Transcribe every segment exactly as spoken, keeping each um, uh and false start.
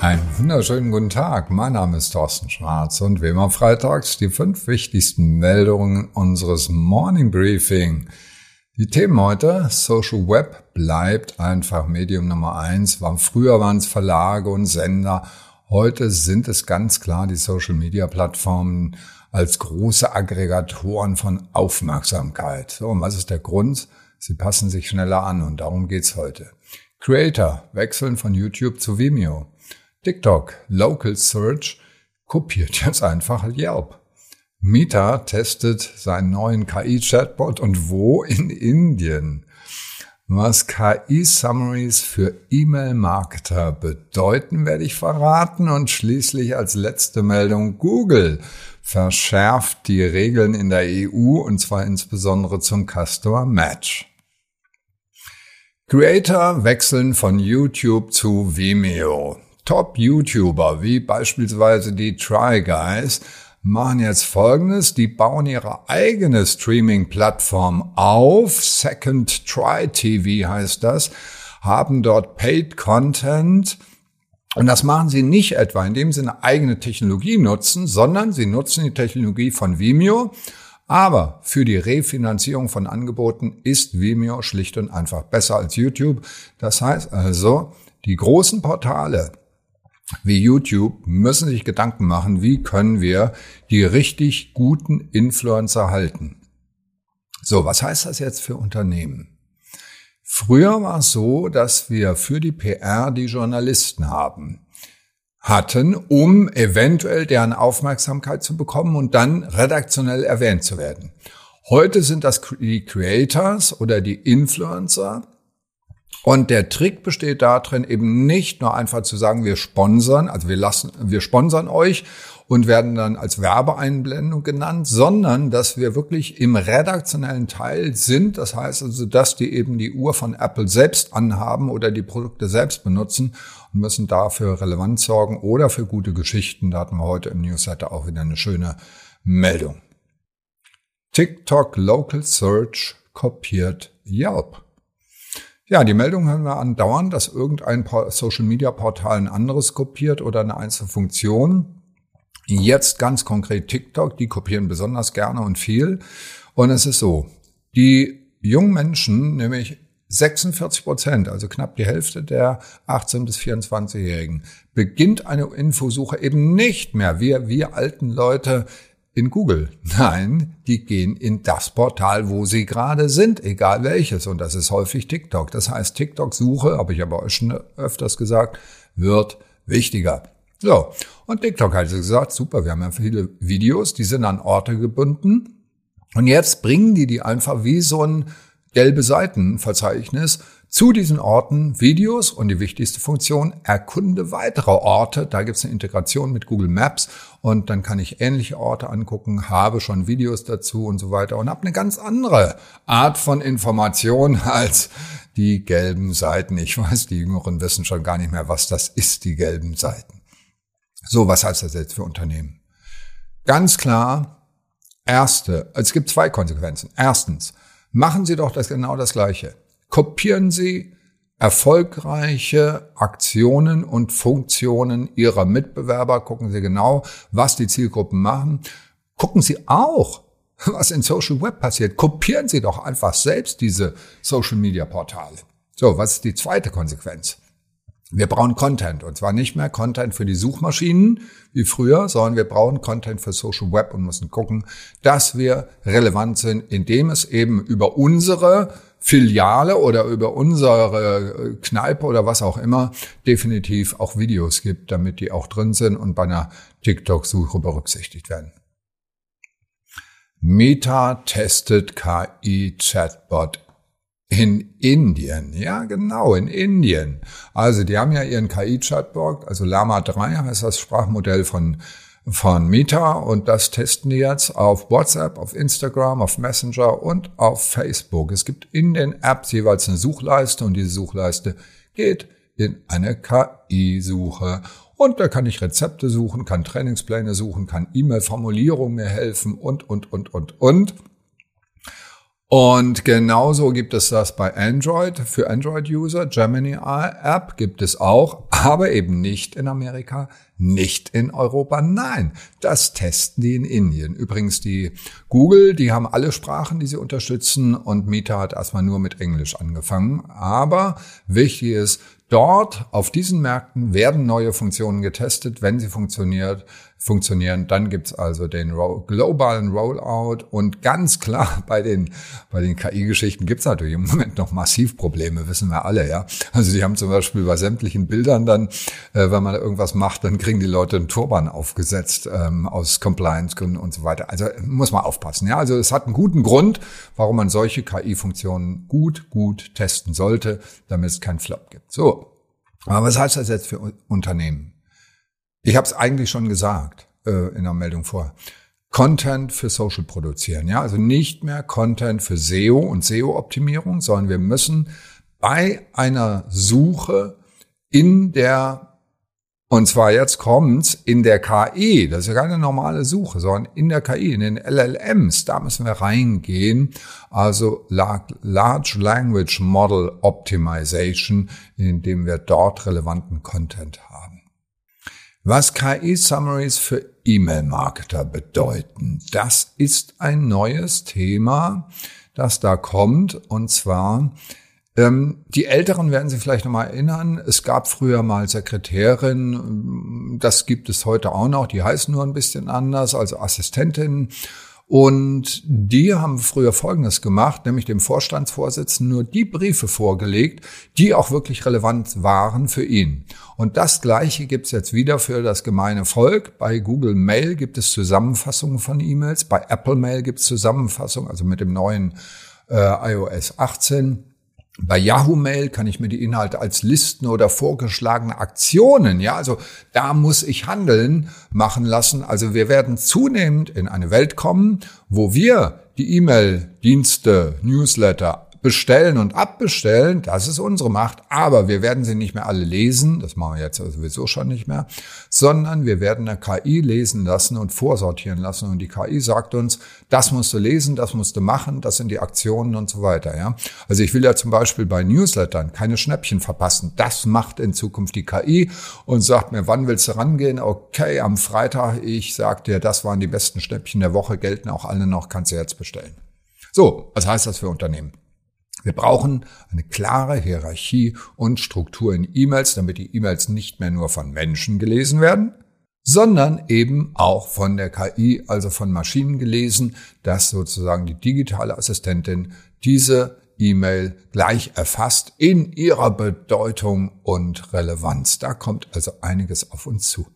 Einen wunderschönen guten Tag. Mein Name ist Thorsten Schwarz und wie immer freitags die fünf wichtigsten Meldungen unseres Morning Briefing. Die Themen heute: Social Web bleibt einfach Medium Nummer eins. Früher waren es Verlage und Sender. Heute sind es ganz klar die Social Media Plattformen als große Aggregatoren von Aufmerksamkeit. So, und was ist der Grund? Sie passen sich schneller an und darum geht's heute. Creator wechseln von YouTube zu Vimeo. TikTok, Local Search, kopiert jetzt einfach Yelp. Meta testet seinen neuen K I-Chatbot und wo? In Indien. Was K I-Summaries für E-Mail-Marketer bedeuten, werde ich verraten. Und schließlich als letzte Meldung: Google verschärft die Regeln in der E U und zwar insbesondere zum Customer Match. Creator wechseln von YouTube zu Vimeo. Top-YouTuber wie beispielsweise die Try Guys machen jetzt Folgendes: Die bauen ihre eigene Streaming-Plattform auf. Second Try T V heißt das, haben dort Paid Content. Und das machen sie nicht etwa, indem sie eine eigene Technologie nutzen, sondern sie nutzen die Technologie von Vimeo. Aber für die Refinanzierung von Angeboten ist Vimeo schlicht und einfach besser als YouTube. Das heißt also, die großen Portale wie YouTube müssen sich Gedanken machen, wie können wir die richtig guten Influencer halten. So, was heißt das jetzt für Unternehmen? Früher war es so, dass wir für die P R die Journalisten haben, hatten, um eventuell deren Aufmerksamkeit zu bekommen und dann redaktionell erwähnt zu werden. Heute sind das die Creators oder die Influencer. Und der Trick besteht darin, eben nicht nur einfach zu sagen, wir sponsern, also wir lassen, wir sponsern euch und werden dann als Werbeeinblendung genannt, sondern dass wir wirklich im redaktionellen Teil sind. Das heißt also, dass die eben die Uhr von Apple selbst anhaben oder die Produkte selbst benutzen und müssen dafür Relevanz sorgen oder für gute Geschichten. Da hatten wir heute im Newsletter auch wieder eine schöne Meldung. TikTok Local Search kopiert Yelp. Ja, die Meldung hören wir andauernd, dass irgendein Social-Media-Portal ein anderes kopiert oder eine einzelne Funktion. Jetzt ganz konkret TikTok, die kopieren besonders gerne und viel. Und es ist so, die jungen Menschen, nämlich sechsundvierzig Prozent, also knapp die Hälfte der achtzehn- bis vierundzwanzigjährigen, beginnt eine Infosuche eben nicht mehr, wir, wir alten Leute, in Google. Nein, die gehen in das Portal, wo sie gerade sind, egal welches. Und das ist häufig TikTok. Das heißt, TikTok-Suche, habe ich aber euch schon öfters gesagt, wird wichtiger. So, und TikTok hat gesagt, super, wir haben ja viele Videos, die sind an Orte gebunden. Und jetzt bringen die die einfach wie so ein gelbe Seitenverzeichnis zu diesen Orten Videos und die wichtigste Funktion, erkunde weitere Orte. Da gibt es eine Integration mit Google Maps und dann kann ich ähnliche Orte angucken, habe schon Videos dazu und so weiter und habe eine ganz andere Art von Information als die gelben Seiten. Ich weiß, die Jüngeren wissen schon gar nicht mehr, was das ist, die gelben Seiten. So, was heißt das jetzt für Unternehmen? Ganz klar, erste, es gibt zwei Konsequenzen. Erstens, machen Sie doch das genau das Gleiche. Kopieren Sie erfolgreiche Aktionen und Funktionen Ihrer Mitbewerber. Gucken Sie genau, was die Zielgruppen machen. Gucken Sie auch, was in Social Web passiert. Kopieren Sie doch einfach selbst diese Social Media Portale. So, was ist die zweite Konsequenz? Wir brauchen Content, und zwar nicht mehr Content für die Suchmaschinen wie früher, sondern wir brauchen Content für Social Web und müssen gucken, dass wir relevant sind, indem es eben über unsere Filiale oder über unsere Kneipe oder was auch immer definitiv auch Videos gibt, damit die auch drin sind und bei einer TikTok-Suche berücksichtigt werden. Meta testet K I-Chatbot in Indien. Ja, genau, in Indien. Also die haben ja ihren K I-Chatbot, also Llama drei heißt das Sprachmodell von von Meta, und das testen die jetzt auf WhatsApp, auf Instagram, auf Messenger und auf Facebook. Es gibt in den Apps jeweils eine Suchleiste und diese Suchleiste geht in eine K I-Suche. Und da kann ich Rezepte suchen, kann Trainingspläne suchen, kann E-Mail-Formulierungen mir helfen und, und, und, und, und. Und genauso gibt es das bei Android, für Android-User. Gemini App gibt es auch, aber eben nicht in Amerika, nicht in Europa. Nein, das testen die in Indien. Übrigens die Google, die haben alle Sprachen, die sie unterstützen, und Meta hat erstmal nur mit Englisch angefangen. Aber wichtig ist, dort auf diesen Märkten werden neue Funktionen getestet. Wenn sie funktioniert, funktionieren, dann gibt's also den ro- globalen Rollout. Und ganz klar, bei den bei den K I-Geschichten gibt's natürlich im Moment noch massiv Probleme, wissen wir alle, ja. Also die haben zum Beispiel bei sämtlichen Bildern dann, äh, wenn man irgendwas macht, dann kriegen die Leute einen Turban aufgesetzt ähm, aus Compliance-Gründen und so weiter. Also muss man aufpassen, ja. Also es hat einen guten Grund, warum man solche K I-Funktionen gut, gut testen sollte, damit es keinen Flop gibt. So, aber was heißt das jetzt für Unternehmen? Ich habe es eigentlich schon gesagt äh, in der Meldung vor. Content für Social produzieren, ja, also nicht mehr Content für S E O und S E O-Optimierung, sondern wir müssen bei einer Suche in der, und zwar jetzt kommt's, in der K I, das ist ja keine normale Suche, sondern in der K I, in den L L Ms, da müssen wir reingehen, also Large Language Model Optimization, indem wir dort relevanten Content haben. Was K I-Summaries für E-Mail-Marketer bedeuten, das ist ein neues Thema, das da kommt. Und zwar, ähm, die Älteren werden sich vielleicht noch mal erinnern, es gab früher mal Sekretärinnen, das gibt es heute auch noch, die heißen nur ein bisschen anders, also Assistentinnen. Und die haben früher Folgendes gemacht, nämlich dem Vorstandsvorsitzenden nur die Briefe vorgelegt, die auch wirklich relevant waren für ihn. Und das Gleiche gibt's jetzt wieder für das gemeine Volk. Bei Google Mail gibt es Zusammenfassungen von E-Mails, bei Apple Mail gibt's Zusammenfassungen, also mit dem neuen äh, i O S achtzehn. Bei Yahoo Mail kann ich mir die Inhalte als Listen oder vorgeschlagene Aktionen, ja, also da muss ich handeln, machen lassen. Also wir werden zunehmend in eine Welt kommen, wo wir die E-Mail-Dienste, Newsletter bestellen und abbestellen, das ist unsere Macht, aber wir werden sie nicht mehr alle lesen, das machen wir jetzt sowieso schon nicht mehr, sondern wir werden eine K I lesen lassen und vorsortieren lassen und die K I sagt uns, das musst du lesen, das musst du machen, das sind die Aktionen und so weiter, ja. Also ich will ja zum Beispiel bei Newslettern keine Schnäppchen verpassen, das macht in Zukunft die K I und sagt mir, wann willst du rangehen? Okay, am Freitag, ich sag dir, das waren die besten Schnäppchen der Woche, gelten auch alle noch, kannst du jetzt bestellen. So, was heißt das für Unternehmen? Wir brauchen eine klare Hierarchie und Struktur in E-Mails, damit die E-Mails nicht mehr nur von Menschen gelesen werden, sondern eben auch von der K I, also von Maschinen gelesen, dass sozusagen die digitale Assistentin diese E-Mail gleich erfasst in ihrer Bedeutung und Relevanz. Da kommt also einiges auf uns zu.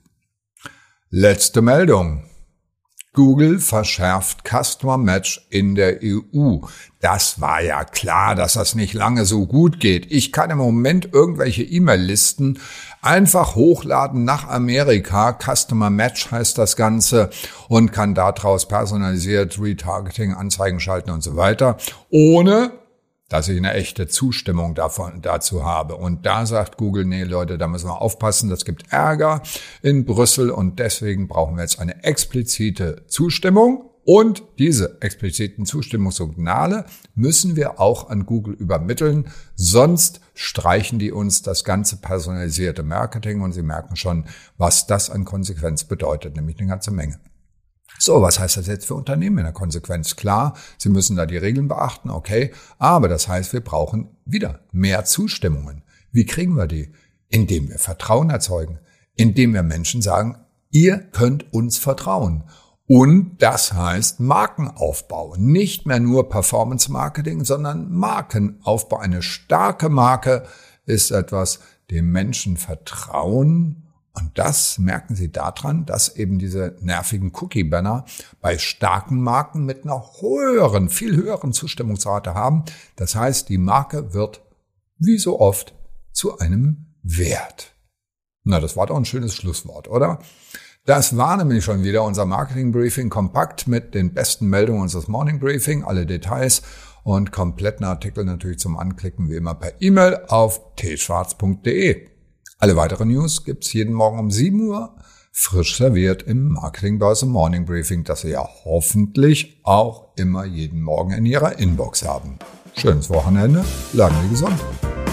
Letzte Meldung. Google verschärft Customer Match in der E U. Das war ja klar, dass das nicht lange so gut geht. Ich kann im Moment irgendwelche E-Mail-Listen einfach hochladen nach Amerika. Customer Match heißt das Ganze und kann daraus personalisiert Retargeting, Anzeigen schalten und so weiter, ohne dass ich eine echte Zustimmung davon, dazu habe. Und da sagt Google, nee Leute, da müssen wir aufpassen, das gibt Ärger in Brüssel und deswegen brauchen wir jetzt eine explizite Zustimmung. Und diese expliziten Zustimmungssignale müssen wir auch an Google übermitteln, sonst streichen die uns das ganze personalisierte Marketing und Sie merken schon, was das an Konsequenz bedeutet, nämlich eine ganze Menge. So, was heißt das jetzt für Unternehmen in der Konsequenz? Klar, sie müssen da die Regeln beachten, okay, aber das heißt, wir brauchen wieder mehr Zustimmungen. Wie kriegen wir die? Indem wir Vertrauen erzeugen, indem wir Menschen sagen, ihr könnt uns vertrauen. Und das heißt Markenaufbau, nicht mehr nur Performance-Marketing, sondern Markenaufbau. Eine starke Marke ist etwas, dem Menschen vertrauen. Und das merken Sie daran, dass eben diese nervigen Cookie-Banner bei starken Marken mit einer höheren, viel höheren Zustimmungsrate haben. Das heißt, die Marke wird, wie so oft, zu einem Wert. Na, das war doch ein schönes Schlusswort, oder? Das war nämlich schon wieder unser Marketing-Briefing kompakt mit den besten Meldungen unseres Morning-Briefing, alle Details und kompletten Artikel natürlich zum Anklicken wie immer per E-Mail auf t schwarz punkt de. Alle weiteren News gibt's jeden Morgen um sieben Uhr frisch serviert im Marketingbörse Morning Briefing, das Sie ja hoffentlich auch immer jeden Morgen in Ihrer Inbox haben. Schönes Wochenende, bleiben Sie gesund.